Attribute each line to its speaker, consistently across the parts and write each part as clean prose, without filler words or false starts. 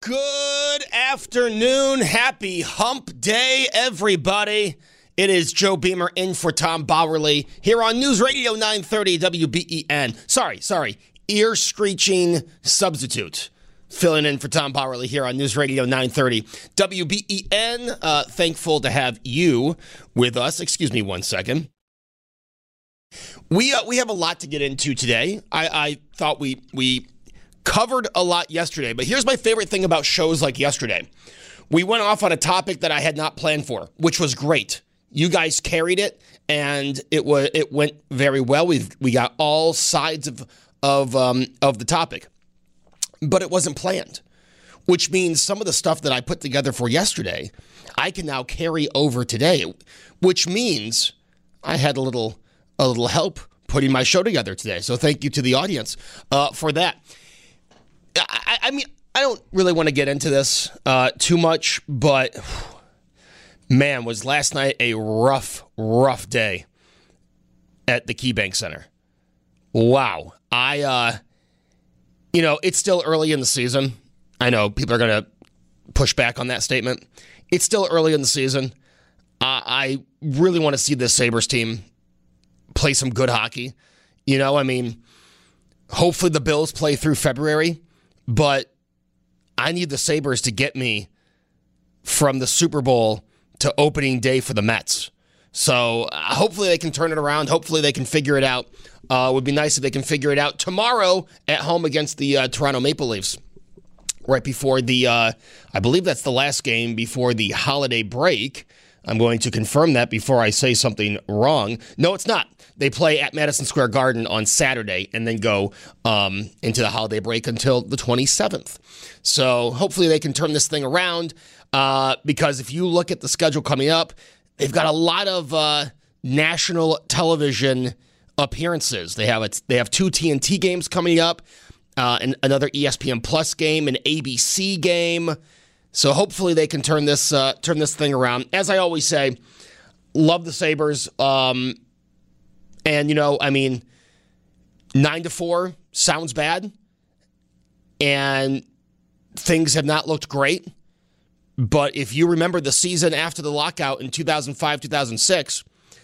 Speaker 1: Good afternoon. Happy hump day, everybody. It is Joe Beamer in for Tom Bowerly here on News Radio 930 WBEN. Sorry. Ear-screeching substitute. Filling in for Tom Bowerly here on News Radio 930 WBEN. Thankful to have you with us. Excuse me one second. We have a lot to get into today. I thought we covered a lot yesterday, but here's my favorite thing about shows like yesterday. We went off on a topic that I had not planned for, which was great. You guys carried it, and it went very well. We got all sides of the topic, but it wasn't planned, which means some of the stuff that I put together for yesterday, I can now carry over today, which means I had a little help putting my show together today. So thank you to the audience for that. I mean, I don't really want to get into this too much, but man, was last night a rough day at the KeyBank Center. Wow. It's still early in the season. I know people are going to push back on that statement. It's still early in the season. I really want to see this Sabres team play some good hockey. Hopefully the Bills play through February. But I need the Sabres to get me from the Super Bowl to opening day for the Mets. So hopefully they can turn it around. Hopefully they can figure it out. It would be nice if they can figure it out tomorrow at home against the Toronto Maple Leafs. Right before I believe that's the last game before the holiday break. I'm going to confirm that before I say something wrong. No, it's not. They play at Madison Square Garden on Saturday and then go into the holiday break until the 27th. So hopefully they can turn this thing around because if you look at the schedule coming up, they've got a lot of national television appearances. They have 2 TNT games coming up, and another ESPN Plus game, an ABC game. So hopefully they can turn this thing around. As I always say, love the Sabres. And 9-4 sounds bad, and things have not looked great. But if you remember the season after the lockout in 2005, 2006,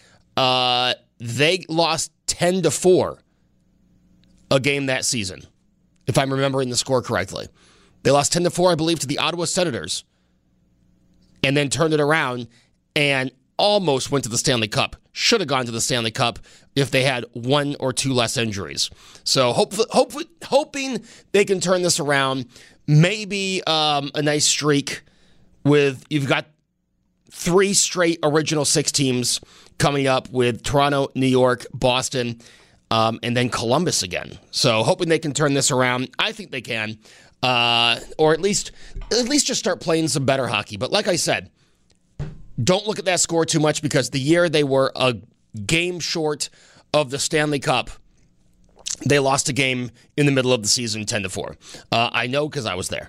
Speaker 1: they lost 10-4 a game that season, if I'm remembering the score correctly. They lost 10-4, I believe, to the Ottawa Senators, and then turned it around and almost went to the Stanley Cup. Should have gone to the Stanley Cup if they had 1 or 2 less injuries. So hoping they can turn this around. Maybe a nice streak with you've got 3 straight Original Six teams coming up with Toronto, New York, Boston, and then Columbus again. So hoping they can turn this around. I think they can. Or at least just start playing some better hockey. But like I said, don't look at that score too much because the year they were a game short of the Stanley Cup, they lost a game in the middle of the season 10-4. I know because I was there.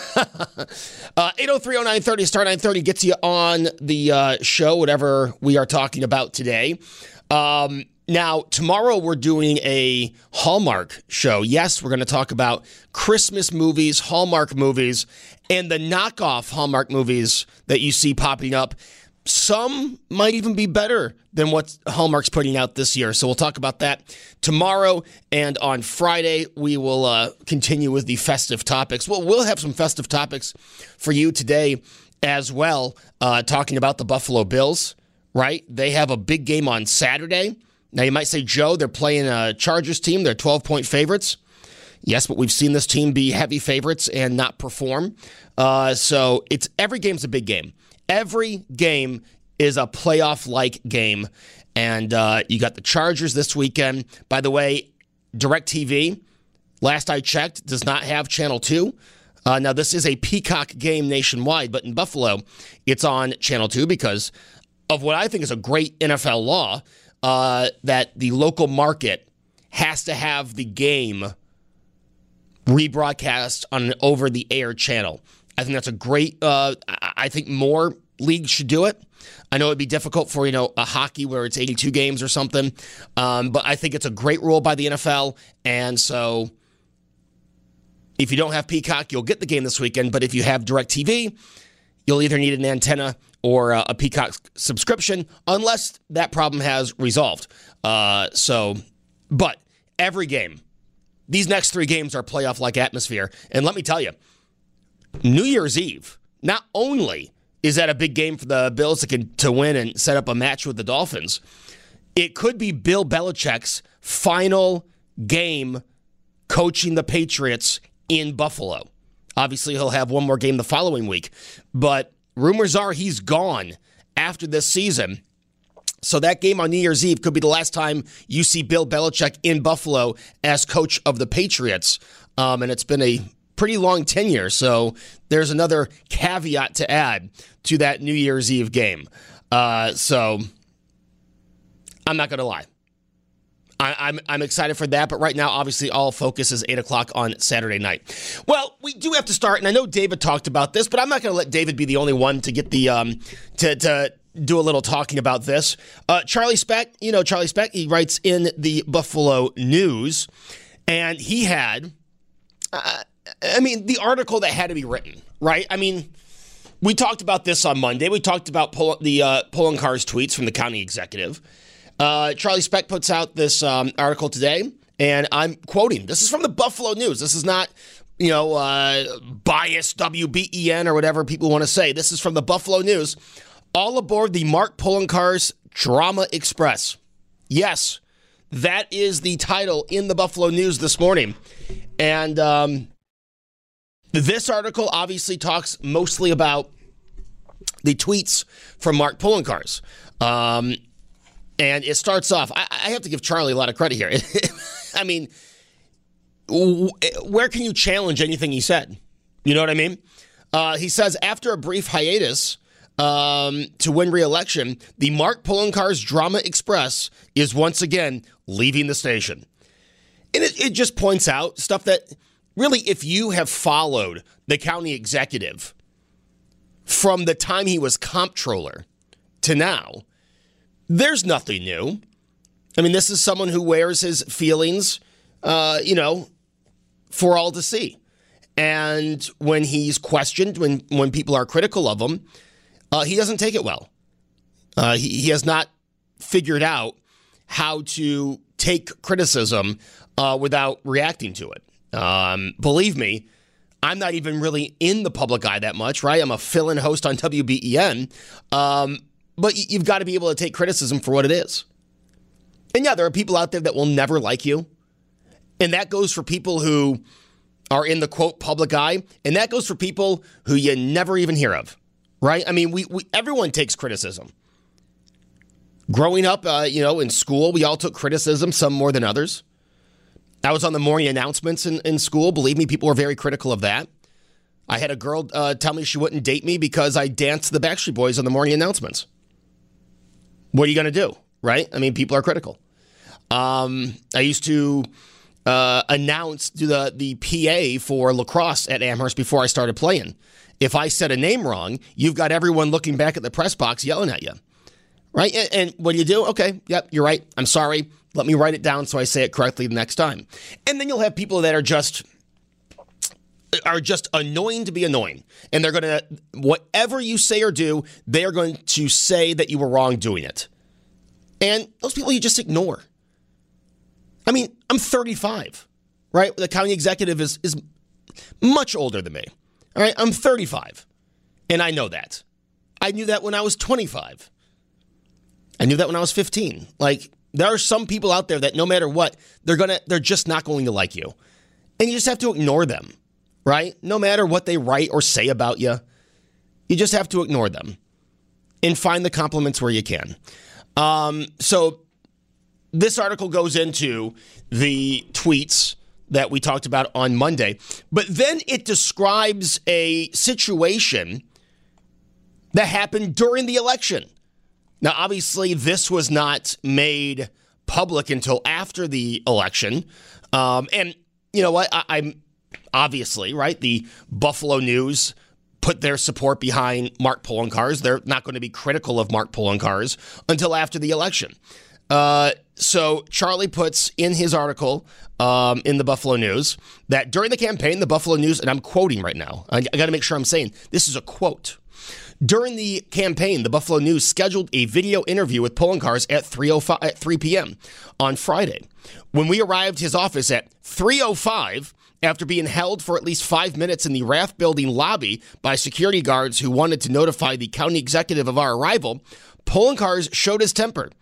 Speaker 1: 803-0930, star 930 gets you on the show, whatever we are talking about today. Now, tomorrow we're doing a Hallmark show. Yes, we're going to talk about Christmas movies, Hallmark movies, and the knockoff Hallmark movies that you see popping up. Some might even be better than what Hallmark's putting out this year. So we'll talk about that tomorrow. And on Friday, we will continue with the festive topics. We'll have some festive topics for you today as well, talking about the Buffalo Bills, right? They have a big game on Saturday. Now, you might say, Joe, they're playing a Chargers team. They're 12-point favorites. Yes, but we've seen this team be heavy favorites and not perform. So every game's a big game. Every game is a playoff-like game. And you got the Chargers this weekend. By the way, DirecTV, last I checked, does not have Channel 2. Now, this is a Peacock game nationwide, but in Buffalo, it's on Channel 2 because of what I think is a great NFL law, that the local market has to have the game rebroadcast on an over-the-air channel. I think that's a great, I think more leagues should do it. I know it'd be difficult for, a hockey where it's 82 games or something, but I think it's a great rule by the NFL, and so If you don't have Peacock, you'll get the game this weekend. But if you have DirecTV, you'll either need an antenna or a Peacock subscription, unless that problem has resolved. But every game, these next 3 games are playoff-like atmosphere. And let me tell you, New Year's Eve, not only is that a big game for the Bills to win and set up a match with the Dolphins, it could be Bill Belichick's final game coaching the Patriots in Buffalo. Obviously, he'll have one more game the following week, but rumors are he's gone after this season. So that game on New Year's Eve could be the last time you see Bill Belichick in Buffalo as coach of the Patriots. And it's been a pretty long tenure, so there's another caveat to add to that New Year's Eve game. So I'm not going to lie. I'm excited for that, but right now, obviously, all focus is 8 o'clock on Saturday night. Well, we do have to start, and I know David talked about this, but I'm not going to let David be the only one to get the to do a little talking about this. Charlie Speck, Charlie Speck, he writes in the Buffalo News, and he had, the article that had to be written, right? I mean, we talked about this on Monday. We talked about the Poloncarz tweets from the county executive. Charlie Speck puts out this article today, and I'm quoting. This is from the Buffalo News. This is not, biased WBEN or whatever people want to say. This is from the Buffalo News. All aboard the Mark Poloncarz Drama Express. Yes, that is the title in the Buffalo News this morning. And this article obviously talks mostly about the tweets from Mark Poloncarz. And it starts off, I have to give Charlie a lot of credit here. I mean, where can you challenge anything he said? You know what I mean? He says, after a brief hiatus to win re-election, the Mark Poloncarz Drama Express is once again leaving the station. And it just points out stuff that really, if you have followed the county executive from the time he was comptroller to now, there's nothing new. I mean, this is someone who wears his feelings, for all to see. And when he's questioned, when people are critical of him, he doesn't take it well. He has not figured out how to take criticism without reacting to it. Believe me, I'm not even really in the public eye that much, right? I'm a fill-in host on WBEN. But you've got to be able to take criticism for what it is. And yeah, there are people out there that will never like you. And that goes for people who are in the, quote, public eye. And that goes for people who you never even hear of, right? I mean, everyone takes criticism. Growing up, in school, we all took criticism, some more than others. I was on the morning announcements in school. Believe me, people were very critical of that. I had a girl tell me she wouldn't date me because I danced the Backstreet Boys on the morning announcements. What are you going to do, right? I mean, people are critical. I used to announce the PA for lacrosse at Amherst before I started playing. If I said a name wrong, you've got everyone looking back at the press box yelling at you, right? And what do? Okay, yep, you're right. I'm sorry. Let me write it down so I say it correctly the next time. And then you'll have people that are just annoying to be annoying. And they're going to, whatever you say or do, they are going to say that you were wrong doing it. And those people you just ignore. I mean, I'm 35, right? The county executive is much older than me. All right, I'm 35. And I know that. I knew that when I was 25. I knew that when I was 15. Like, there are some people out there that no matter what, they're just not going to like you. And you just have to ignore them. Right? No matter what they write or say about you, you just have to ignore them and find the compliments where you can. So this article goes into the tweets that we talked about on Monday, but then it describes a situation that happened during the election. Now, obviously, this was not made public until after the election. And you know what? I'm obviously, right, the Buffalo News put their support behind Mark Poloncarz. They're not going to be critical of Mark Poloncarz until after the election. So Charlie puts in his article in the Buffalo News that during the campaign, the Buffalo News, and I'm quoting right now, I got to make sure I'm saying this is a quote. During the campaign, the Buffalo News scheduled a video interview with Poloncarz at 3 p.m. on Friday. When we arrived his office at 3:05, after being held for at least 5 minutes in the Rath Building lobby by security guards who wanted to notify the county executive of our arrival, Poloncarz showed his temper,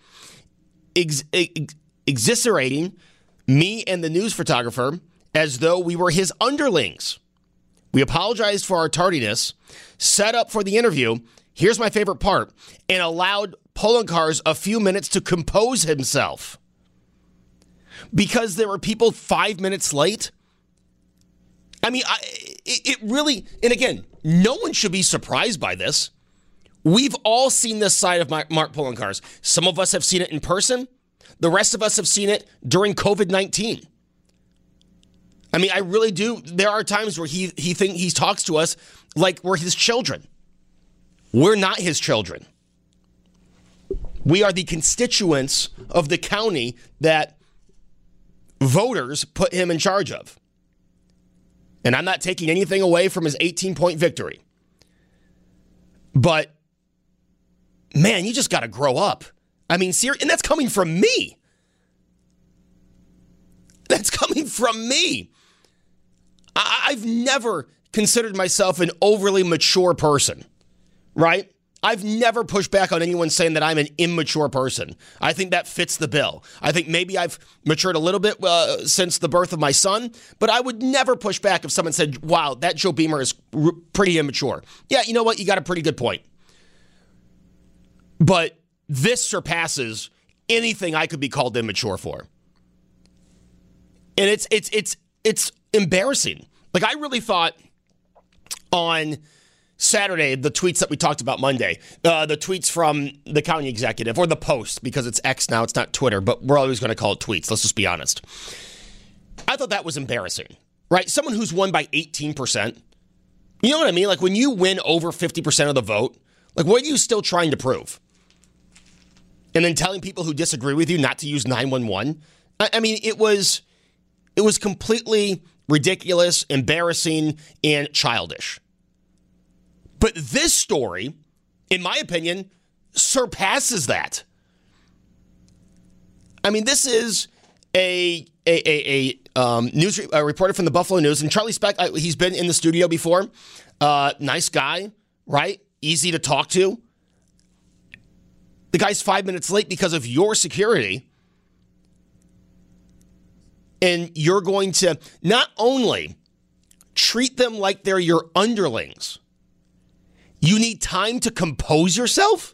Speaker 1: exasperating me and the news photographer as though we were his underlings. We apologized for our tardiness, set up for the interview, here's my favorite part, and allowed Poloncarz a few minutes to compose himself. Because there were people 5 minutes late? I mean, it really, and again, no one should be surprised by this. We've all seen this side of Mark Poloncarz. Some of us have seen it in person. The rest of us have seen it during COVID-19. I mean, I really do. There are times where he talks to us like we're his children. We're not his children. We are the constituents of the county that voters put him in charge of. And I'm not taking anything away from his 18-point victory. But, man, you just got to grow up. I mean, and that's coming from me. That's coming from me. I've never considered myself an overly mature person, right? I've never pushed back on anyone saying that I'm an immature person. I think that fits the bill. I think maybe I've matured a little bit since the birth of my son, but I would never push back if someone said, wow, that Joe Beamer is pretty immature. Yeah, you know what? You got a pretty good point. But this surpasses anything I could be called immature for. And it's embarrassing. Like, I really thought on Saturday, the tweets that we talked about Monday, the tweets from the county executive, or the Post, because it's X now, it's not Twitter, but we're always going to call it tweets. Let's just be honest. I thought that was embarrassing, right? Someone who's won by 18%. You know what I mean? Like, when you win over 50% of the vote, like, what are you still trying to prove? And then telling people who disagree with you not to use 911. I mean, it was completely ridiculous, embarrassing, and childish. But this story, in my opinion, surpasses that. I mean, this is a news reporter from the Buffalo News, and Charlie Speck, he's been in the studio before. Nice guy, right? Easy to talk to. The guy's 5 minutes late because of your security. And you're going to not only treat them like they're your underlings, you need time to compose yourself?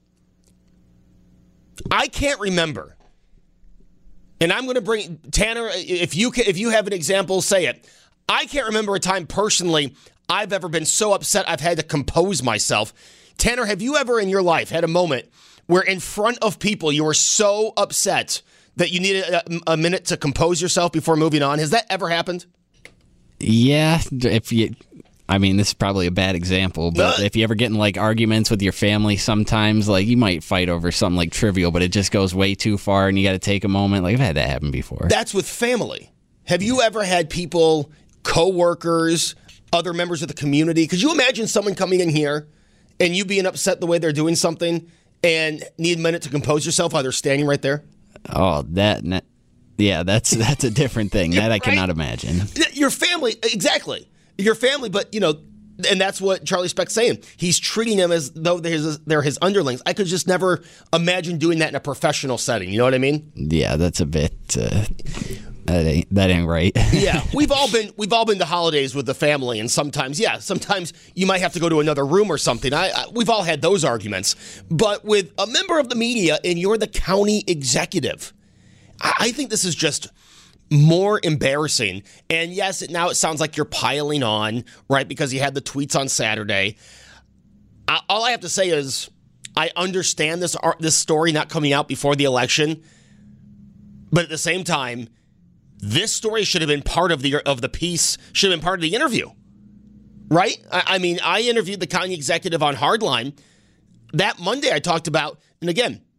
Speaker 1: I can't remember. And I'm going to bring Tanner, if you have an example, say it. I can't remember a time personally I've ever been so upset I've had to compose myself. Tanner, have you ever in your life had a moment where in front of people you were so upset that you needed a minute to compose yourself before moving on? Has that ever happened?
Speaker 2: Yeah, this is probably a bad example, but if you ever get in like arguments with your family, sometimes like you might fight over something like trivial, but it just goes way too far and you got to take a moment. Like I've had that happen before.
Speaker 1: That's with family. Have you ever had people, coworkers, other members of the community? Could you imagine someone coming in here and you being upset the way they're doing something and need a minute to compose yourself while they're standing right there?
Speaker 2: Oh, that's a different thing. That I cannot imagine.
Speaker 1: Your family, exactly. Your family, but, and that's what Charlie Speck's saying. He's treating them as though they're his underlings. I could just never imagine doing that in a professional setting. You know what I mean?
Speaker 2: Yeah, that's a bit, that ain't right.
Speaker 1: Yeah, we've all been to holidays with the family, and sometimes you might have to go to another room or something. We've all had those arguments. But with a member of the media and you're the county executive, I think this is just more embarrassing. And yes, now it sounds like you're piling on, right? Because you had the tweets on Saturday. All I have to say is I understand this story not coming out before the election, but at the same time, this story should have been part of the piece, should have been part of the interview, right? I mean, I interviewed the county executive on Hardline. That Monday I talked about, and again,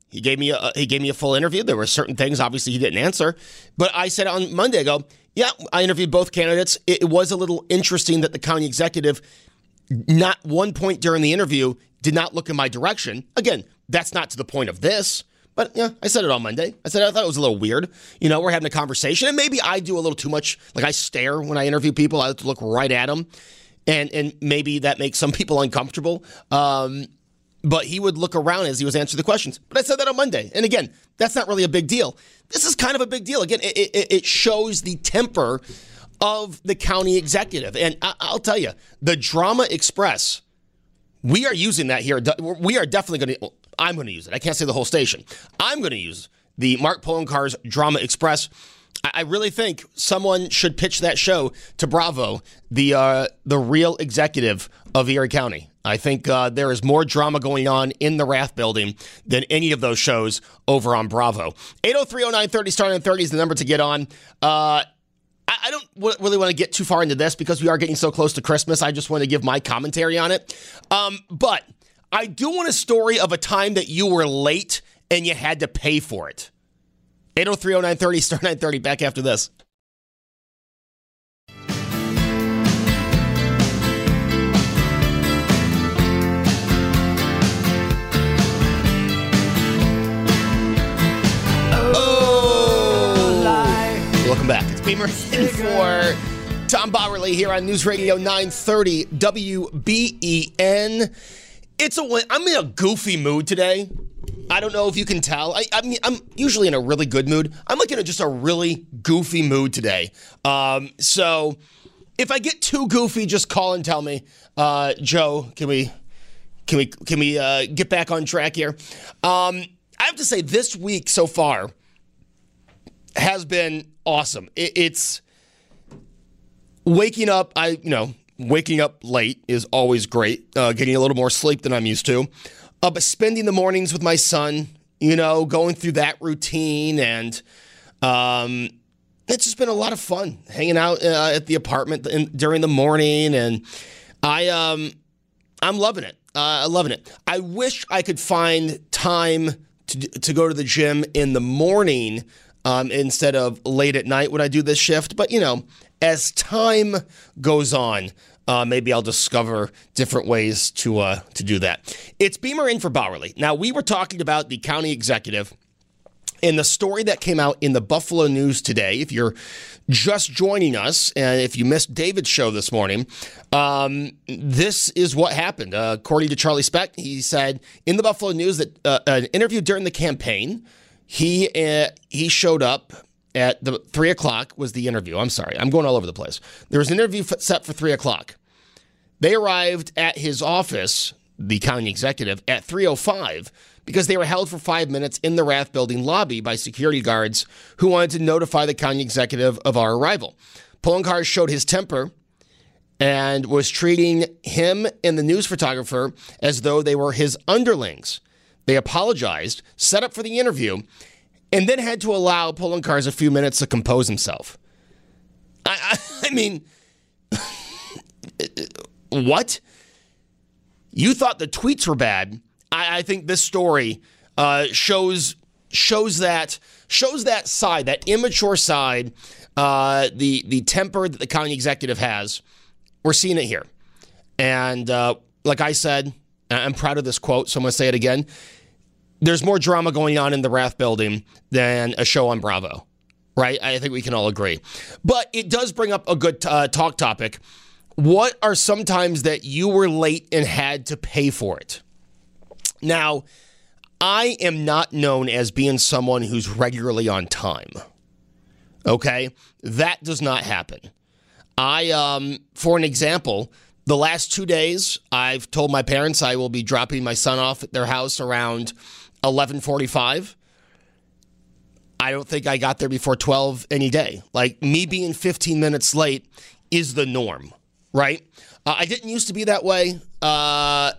Speaker 1: He gave me a full interview. There were certain things, obviously, he didn't answer. But I said on Monday, I go, yeah, I interviewed both candidates. It was a little interesting that the county executive, not one point during the interview, did not look in my direction. Again, that's not to the point of this. But yeah, I said it on Monday. I said I thought it was a little weird. We're having a conversation, and maybe I do a little too much. Like, I stare when I interview people. I have to look right at them, and maybe that makes some people uncomfortable. But he would look around as he was answering the questions. But I said that on Monday. And again, that's not really a big deal. This is kind of a big deal. Again, it shows the temper of the county executive. And I'll tell you, the Drama Express, we are using that here. We are definitely going to, I'm going to use it. I can't say the whole station. I'm going to use the Mark Poloncarz Drama Express. I really think someone should pitch that show to Bravo, the real executive of Erie County. I think there is more drama going on in the Rath Building than any of those shows over on Bravo. 803-0930, star 930 is the number to get on. I don't really want to get too far into this because we are getting so close to Christmas. I just want to give my commentary on it. But I do want a story of a time that you were late and you had to pay for it. 803-0930, star 930, back after this. Welcome back. It's Beamer in for Tom Bauerle here on News Radio 930 WBEN. I'm in a goofy mood today. I don't know if you can tell. I mean, I'm usually in a really good mood. I'm like in just a really goofy mood today. So if I get too goofy, just call and tell me, Joe, can we get back on track here? I have to say this week so far has been awesome. It's waking up. Waking up late is always great. Getting a little more sleep than I'm used to. But spending the mornings with my son, going through that routine, and it's just been a lot of fun hanging out at the apartment during the morning, and I'm loving it. Loving it. I wish I could find time to go to the gym in the morning instead of late at night when I do this shift. But, as time goes on, maybe I'll discover different ways to do that. It's Beamer in for Bauerle. Now, we were talking about the county executive and the story that came out in the Buffalo News today. If you're just joining us, and if you missed David's show this morning, this is what happened. According to Charlie Specht, he said in the Buffalo News that an interview during the campaign, he showed up at the 3 o'clock was the interview. I'm sorry. I'm going all over the place. There was an interview set for 3 o'clock. They arrived at his office, the county executive, at 3:05 because they were held for 5 minutes in the Rath Building lobby by security guards who wanted to notify the county executive of our arrival. Poloncarz showed his temper and was treating him and the news photographer as though they were his underlings. They apologized, set up for the interview, and then had to allow Poloncarz a few minutes to compose himself. I mean, what? You thought the tweets were bad. I think this story shows that side, that immature side, the temper that the county executive has. We're seeing it here. And like I said, I'm proud of this quote, so I'm going to say it again. There's more drama going on in the Rath Building than a show on Bravo, right? I think we can all agree. But it does bring up a good talk topic. What are some times that you were late and had to pay for it? Now, I am not known as being someone who's regularly on time, okay? That does not happen. For an example, the last 2 days, I've told my parents I will be dropping my son off at their house around 11:45. I don't think I got there before 12 any day. Like, me being 15 minutes late is the norm, right? I didn't used to be that way, but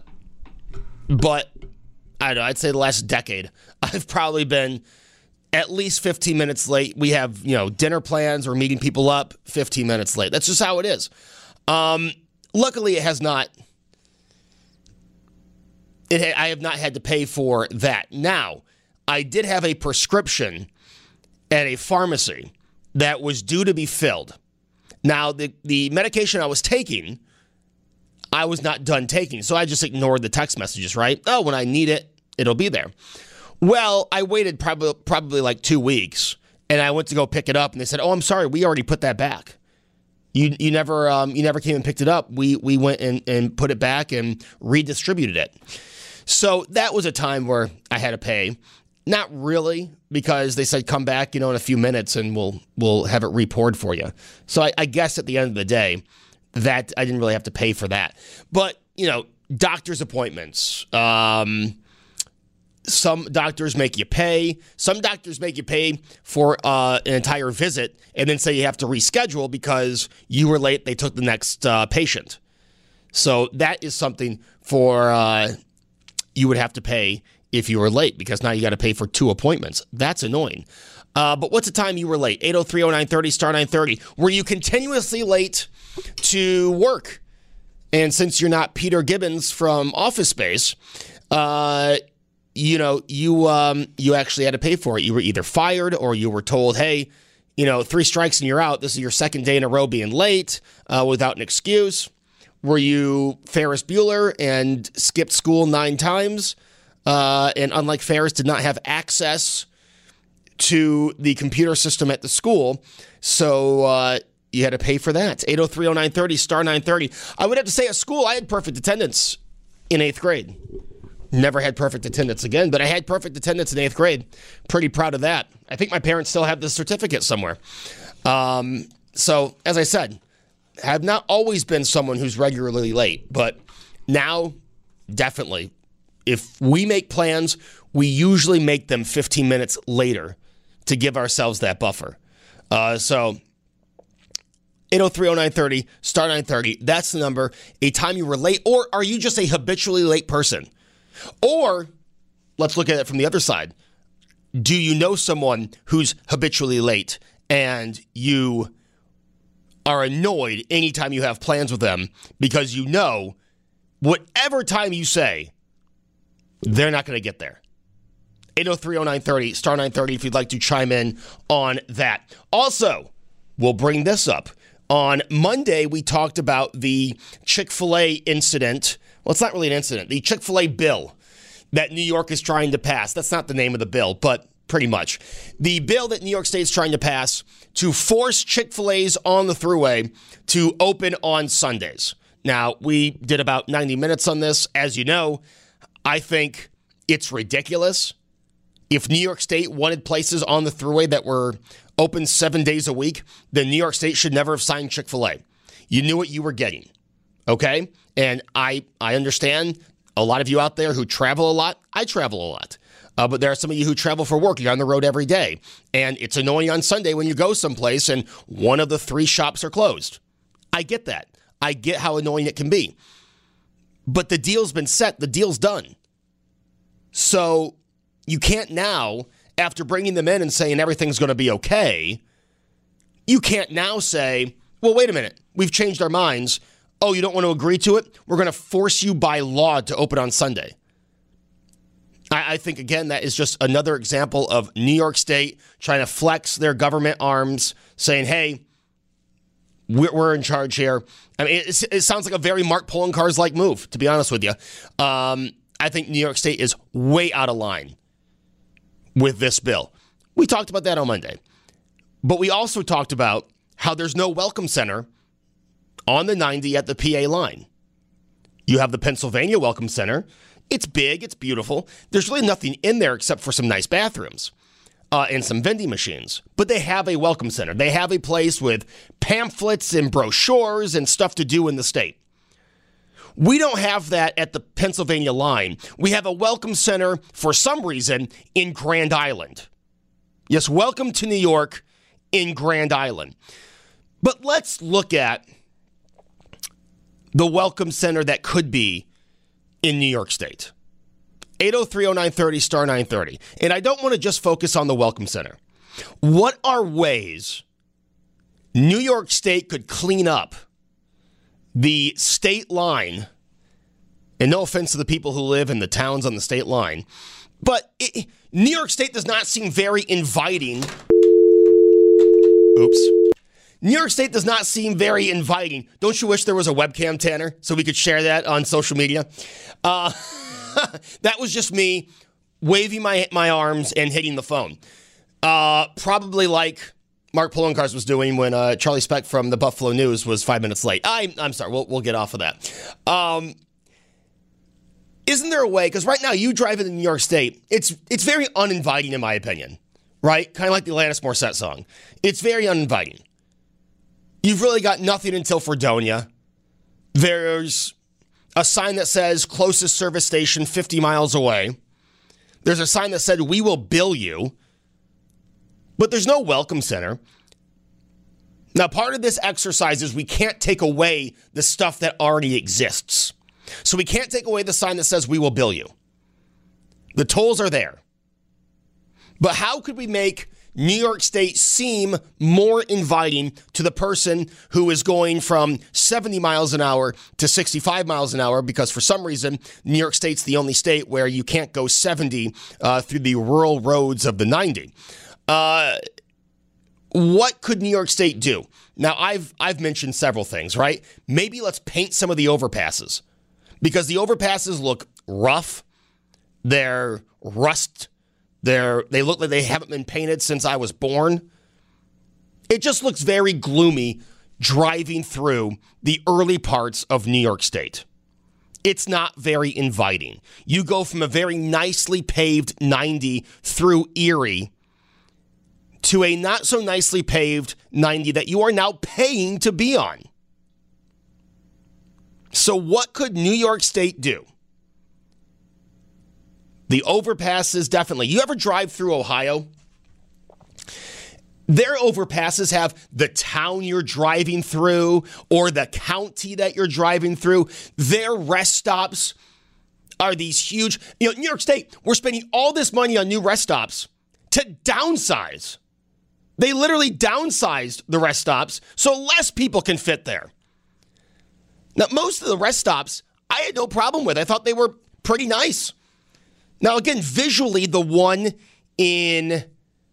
Speaker 1: I don't know, I'd say the last decade, I've probably been at least 15 minutes late. We have, dinner plans or meeting people up 15 minutes late. That's just how it is. Luckily, it has not. I have not had to pay for that. Now, I did have a prescription at a pharmacy that was due to be filled. Now, the medication I was taking, I was not done taking, so I just ignored the text messages, right? Oh, when I need it, it'll be there. Well, I waited probably like 2 weeks, and I went to go pick it up, and they said, "Oh, I'm sorry, we already put that back. You never came and picked it up. We went and put it back and redistributed it." So that was a time where I had to pay. Not really, because they said come back, in a few minutes and we'll have it repoured for you. So I guess at the end of the day, that I didn't really have to pay for that. But doctor's appointments. Some doctors make you pay. Some doctors make you pay for an entire visit and then say you have to reschedule because you were late. They took the next patient. So that is something for you would have to pay if you were late, because now you got to pay for 2 appointments. That's annoying. But what's the time you were late? 803-0930, star 930. Were you continuously late to work? And since you're not Peter Gibbons from Office Space, you actually had to pay for it. You were either fired or you were told, hey, 3 strikes and you're out. This is your second day in a row being late without an excuse. Were you Ferris Bueller and skipped school 9 times? And unlike Ferris, did not have access to the computer system at the school. So you had to pay for that. 803-0930, star 930. I would have to say at school, I had perfect attendance in 8th grade. Never had perfect attendance again, but I had perfect attendance in 8th grade. Pretty proud of that. I think my parents still have the certificate somewhere. So, as I said, have not always been someone who's regularly late, but now, definitely. If we make plans, we usually make them 15 minutes later to give ourselves that buffer. So 803-0930, star 930, that's the number. A time you were late, or are you just a habitually late person? Or, let's look at it from the other side. Do you know someone who's habitually late and you are annoyed anytime you have plans with them because you know whatever time you say, they're not going to get there? 803-0930, star 930 if you'd like to chime in on that. Also, we'll bring this up. On Monday, we talked about the Chick-fil-A incident. Well, it's not really an incident. The Chick-fil-A bill that New York is trying to pass. That's not the name of the bill, but pretty much. The bill that New York State is trying to pass to force Chick-fil-A's on the Thruway to open on Sundays. Now, we did about 90 minutes on this. As you know, I think it's ridiculous. If New York State wanted places on the Thruway that were open 7 days a week, then New York State should never have signed Chick-fil-A. You knew what you were getting, okay? And I understand a lot of you out there who travel a lot. I travel a lot. But there are some of you who travel for work. You're on the road every day. And it's annoying on Sunday when you go someplace and one of the 3 shops are closed. I get that. I get how annoying it can be. But the deal's been set. The deal's done. So you can't now, after bringing them in and saying everything's going to be okay, you can't now say, well, wait a minute. We've changed our minds. Oh, you don't want to agree to it? We're going to force you by law to open on Sunday. I think, again, that is just another example of New York State trying to flex their government arms, saying, hey, we're in charge here. I mean, it sounds like a very Mark Poloncarz-like move, to be honest with you. I think New York State is way out of line with this bill. We talked about that on Monday. But we also talked about how there's no welcome center on the 90 at the PA line. You have the Pennsylvania Welcome Center. It's big. It's beautiful. There's really nothing in there except for some nice bathrooms and some vending machines. But they have a welcome center. They have a place with pamphlets and brochures and stuff to do in the state. We don't have that at the Pennsylvania line. We have a welcome center, for some reason, in Grand Island. Yes, welcome to New York in Grand Island. But let's look at the welcome center that could be in New York State. 803-0930, star 930. And I don't want to just focus on the welcome center. What are ways New York State could clean up the state line, and no offense to the people who live in the towns on the state line, But New York State does not seem very inviting. Oops. New York State does not seem very inviting. Don't you wish there was a webcam, Tanner, so we could share that on social media? That was just me waving my arms and hitting the phone. Probably like Mark Polonkars was doing when Charlie Speck from the Buffalo News was 5 minutes late. I'm sorry. We'll get off of that. Isn't there a way? Because right now you drive in New York State. It's very uninviting in my opinion, right? Kind of like the Alanis Morissette song. It's very uninviting. You've really got nothing until Fredonia. There's a sign that says closest service station 50 miles away. There's a sign that said we will bill you. But there's no welcome center. Now, part of this exercise is we can't take away the stuff that already exists. So we can't take away the sign that says we will bill you. The tolls are there. But how could we make New York State seem more inviting to the person who is going from 70 miles an hour to 65 miles an hour? Because for some reason, New York State's the only state where you can't go 70 through the rural roads of the 90. What could New York State do? Now, I've mentioned several things, right? Maybe let's paint some of the overpasses because the overpasses look rough. They're rust. They look like they haven't been painted since I was born. It just looks very gloomy driving through the early parts of New York State. It's not very inviting. You go from a very nicely paved 90 through Erie to a not so nicely paved 90 that you are now paying to be on. So what could New York State do? The overpasses, definitely. You ever drive through Ohio? Their overpasses have the town you're driving through or the county that you're driving through. Their rest stops are these huge. New York State, we're spending all this money on new rest stops to downsize. They literally downsized the rest stops so less people can fit there. Now, most of the rest stops, I had no problem with. I thought they were pretty nice. Now, again, visually, the one in,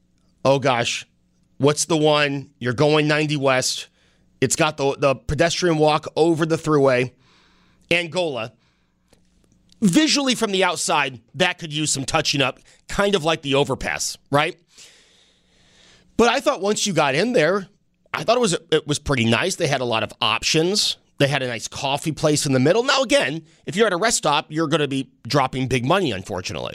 Speaker 1: what's the one? You're going 90 West. It's got the pedestrian walk over the thruway. Angola. Visually from the outside, that could use some touching up, kind of like the overpass, right? But I thought once you got in there, I thought it was pretty nice. They had a lot of options. They had a nice coffee place in the middle. Now, again, if you're at a rest stop, you're going to be dropping big money, unfortunately.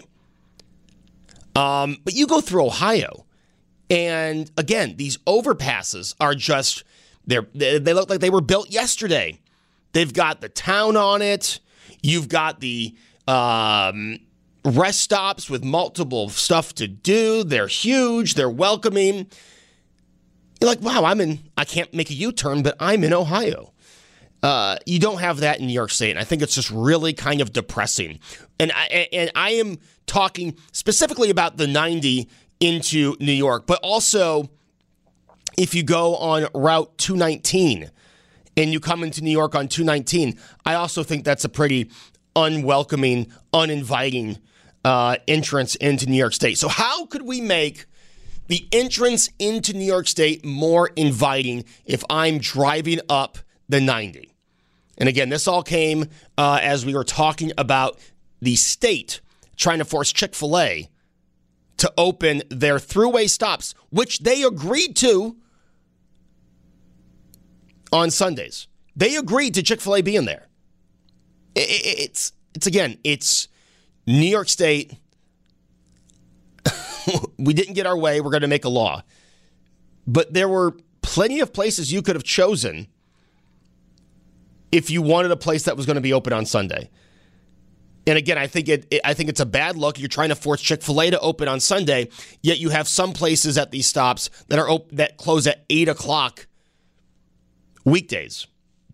Speaker 1: But you go through Ohio, and again, these overpasses are just, they look like they were built yesterday. They've got the town on it. You've got the rest stops with multiple stuff to do. They're huge. They're welcoming. You're like, wow, I can't make a U-turn, but I'm in Ohio. You don't have that in New York State, and I think it's just really kind of depressing. And I am talking specifically about the 90 into New York, but also if you go on Route 219 and you come into New York on 219, I also think that's a pretty unwelcoming, uninviting entrance into New York State. So how could we make the entrance into New York State more inviting if I'm driving up the 90? And again, this all came as we were talking about the state trying to force Chick-fil-A to open their thruway stops, which they agreed to on Sundays. They agreed to Chick-fil-A being there. It's New York State. We didn't get our way. We're going to make a law. But there were plenty of places you could have chosen if you wanted a place that was going to be open on Sunday. And again, I think it's a bad look. You're trying to force Chick-fil-A to open on Sunday, yet you have some places at these stops that close at 8 o'clock weekdays.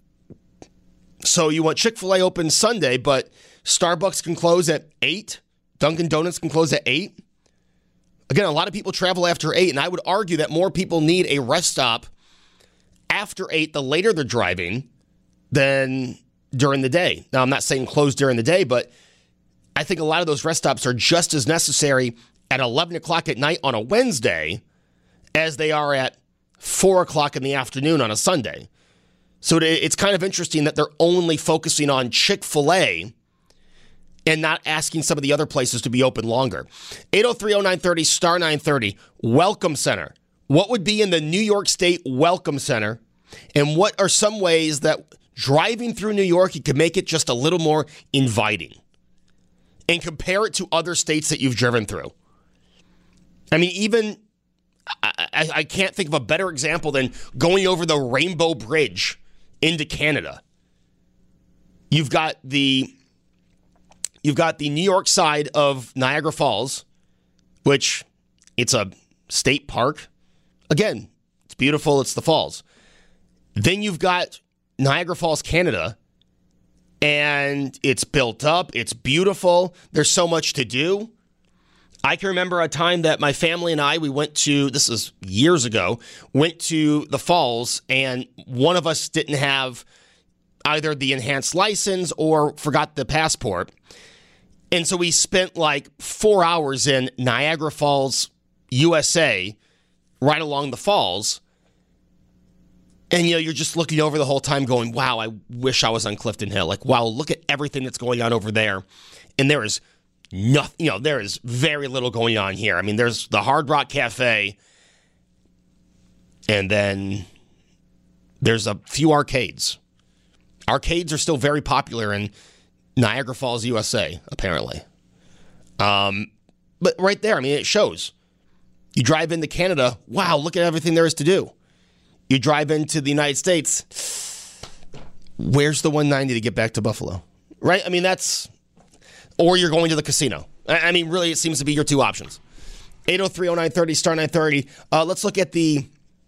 Speaker 1: So you want Chick-fil-A open Sunday, but Starbucks can close at 8. Dunkin' Donuts can close at 8. Again, a lot of people travel after 8, and I would argue that more people need a rest stop after 8, the later they're driving, than during the day. Now, I'm not saying close during the day, but I think a lot of those rest stops are just as necessary at 11 o'clock at night on a Wednesday as they are at 4 o'clock in the afternoon on a Sunday. So it's kind of interesting that they're only focusing on Chick-fil-A and not asking some of the other places to be open longer. 803-0930, star 930, Welcome Center. What would be in the New York State Welcome Center? And what are some ways that driving through New York, you can make it just a little more inviting? And compare it to other states that you've driven through. I mean, even, I can't think of a better example than going over the Rainbow Bridge into Canada. You've got the New York side of Niagara Falls, which it's a state park. Again, it's beautiful. It's the falls. Then you've got Niagara Falls, Canada, and it's built up. It's beautiful. There's so much to do. I can remember a time that my family and I, we went to, this is years ago, went to the falls, and one of us didn't have either the enhanced license or forgot the passport. And so we spent like 4 hours in Niagara Falls, USA, right along the falls. And, you're just looking over the whole time going, wow, I wish I was on Clifton Hill. Like, wow, look at everything that's going on over there. And there is nothing, there is very little going on here. I mean, there's the Hard Rock Cafe, and then there's a few arcades. Arcades are still very popular in Niagara Falls, USA, apparently. But right there, I mean, it shows. You drive into Canada, wow, look at everything there is to do. You drive into the United States, where's the 190 to get back to Buffalo? Right? I mean, or you're going to the casino. I mean, really, it seems to be your two options. 803-0930, star 930. Let's look at the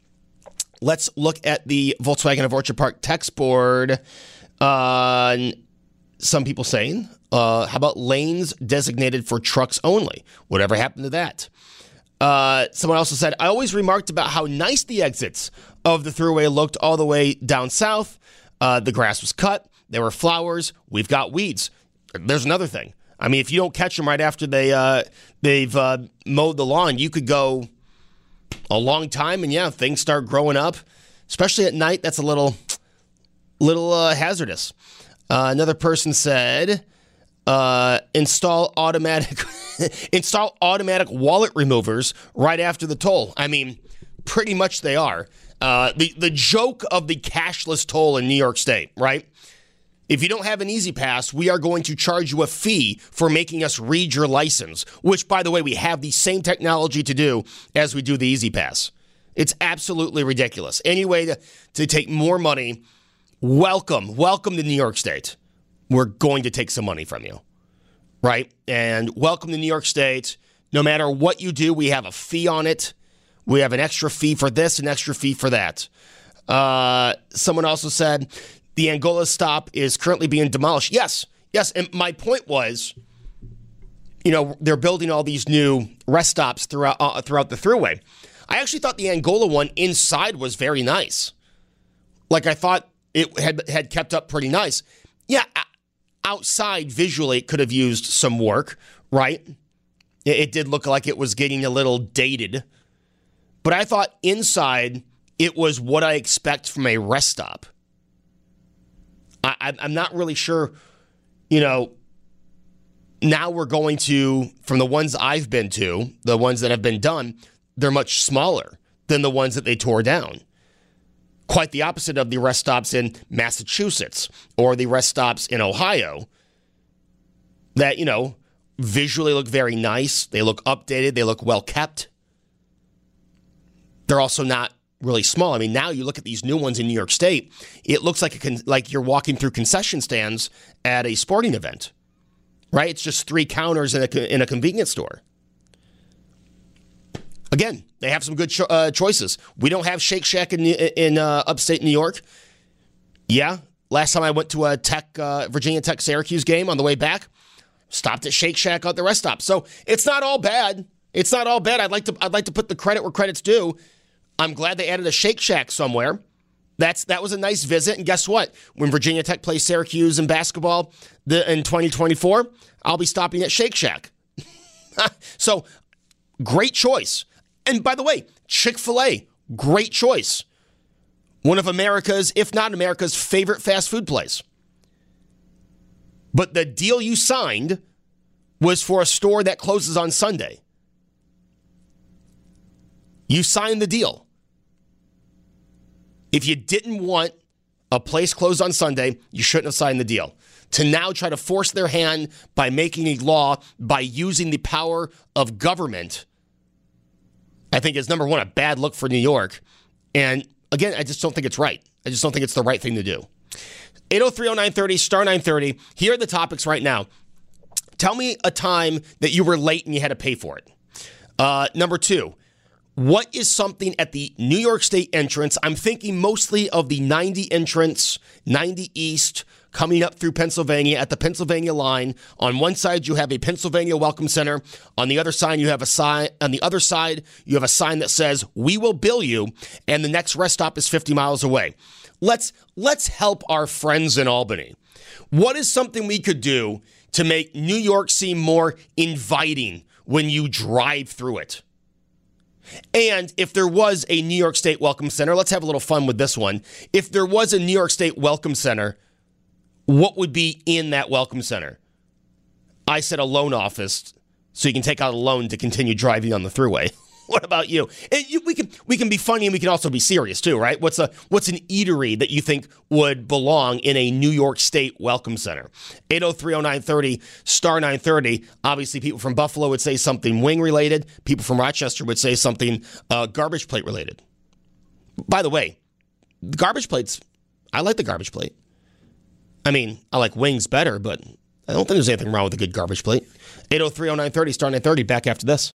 Speaker 1: Volkswagen of Orchard Park text board. Some people saying, how about lanes designated for trucks only? Whatever happened to that? Someone also said, I always remarked about how nice the exits of the Thruway looked all the way down south. The grass was cut. There were flowers. We've got weeds. There's another thing. I mean, if you don't catch them right after they've mowed the lawn, you could go a long time, and things start growing up. Especially at night, that's a little hazardous. Another person said, install automatic wallet removers right after the toll. I mean, pretty much they are. The joke of the cashless toll in New York State, right? If you don't have an Easy Pass, we are going to charge you a fee for making us read your license, which, by the way, we have the same technology to do as we do the Easy Pass. It's absolutely ridiculous. Any way to take more money, welcome to New York State. We're going to take some money from you, right? And welcome to New York State. No matter what you do, we have a fee on it. We have an extra fee for this, an extra fee for that. Someone also said the Angola stop is currently being demolished. Yes. And my point was, they're building all these new rest stops throughout the Thruway. I actually thought the Angola one inside was very nice. Like, I thought it had kept up pretty nice. Yeah, outside visually it could have used some work, right? It did look like it was getting a little dated. But I thought inside it was what I expect from a rest stop. I'm not really sure, now we're going to, from the ones I've been to, the ones that have been done, they're much smaller than the ones that they tore down. Quite the opposite of the rest stops in Massachusetts or the rest stops in Ohio that, visually look very nice. They look updated. They look well kept. They're also not really small. I mean, now you look at these new ones in New York State, it looks like you're walking through concession stands at a sporting event, right? It's just 3 counters in a convenience store. Again, they have some good choices. We don't have Shake Shack in upstate New York. Yeah, last time I went to a Virginia Tech Syracuse game on the way back, stopped at Shake Shack at the rest stop. So it's not all bad. I'd like to put the credit where credit's due. I'm glad they added a Shake Shack somewhere That was a nice visit. And guess what? When Virginia Tech plays Syracuse in basketball in 2024, I'll be stopping at Shake Shack. So, great choice. And by the way, Chick-fil-A, great choice. One of America's, if not America's, favorite fast food place. But the deal you signed was for a store that closes on Sunday. You signed the deal. If you didn't want a place closed on Sunday, you shouldn't have signed the deal. To now try to force their hand by making a law, by using the power of government, I think is, number one, a bad look for New York. And again, I just don't think it's right. I just don't think it's the right thing to do. 803-0930, star 930. Here are the topics right now. Tell me a time that you were late and you had to pay for it. Number two, what is something at the New York State entrance? I'm thinking mostly of the 90 entrance, 90 East, coming up through Pennsylvania at the Pennsylvania line. On one side, you have a Pennsylvania Welcome Center. On the other side, you have a sign. On the other side, you have a sign that says, "We will bill you," and the next rest stop is 50 miles away. Let's help our friends in Albany. What is something we could do to make New York seem more inviting when you drive through it? And if there was a New York State Welcome Center, let's have a little fun with this one. If there was a New York State Welcome Center, what would be in that Welcome Center? I said a loan office, so you can take out a loan to continue driving on the thruway. What about you? And we can be funny and we can also be serious too, right? What's an eatery that you think would belong in a New York State Welcome Center? 803-0930, star 930. Obviously, people from Buffalo would say something wing related. People from Rochester would say something garbage plate related. By the way, the garbage plates, I like the garbage plate. I mean, I like wings better, but I don't think there's anything wrong with a good garbage plate. 803-0930, star 930. Back after this.